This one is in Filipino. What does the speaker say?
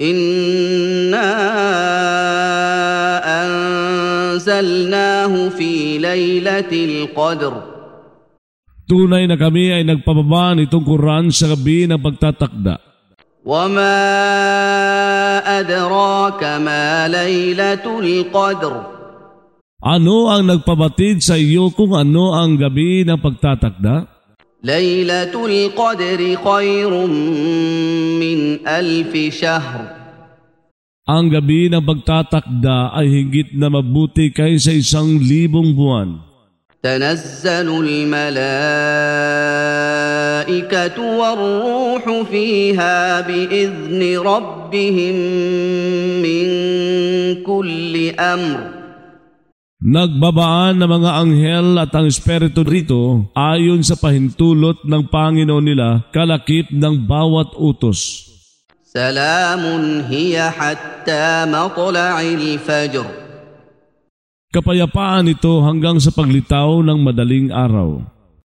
Inna anzalnahu fi laylatil qadr. Tunay na kami ay nagpababa nitong Quran sa gabi ng pagtatakda. Wa ma adraka ma laylatul qadr. Ano ang nagpabatid sa iyo kung ano ang gabi ng pagtatakda? Laylatul qadri khairum min alfi shahr. Ang gabi ng pagtatakda ay higit na mabuti kaysa 1,000 buwan. Tanazzalul malaikatu war-ruhu fiha bi'izni rabbihim min kulli amr. Nagbabaan ng mga anghel at ang espiritu rito ayon sa pahintulot ng Panginoon nila kalakip ng bawat utos. Salamun hiya hatta matla'il fajr. Kapayapaan ito hanggang sa paglitaw ng madaling araw.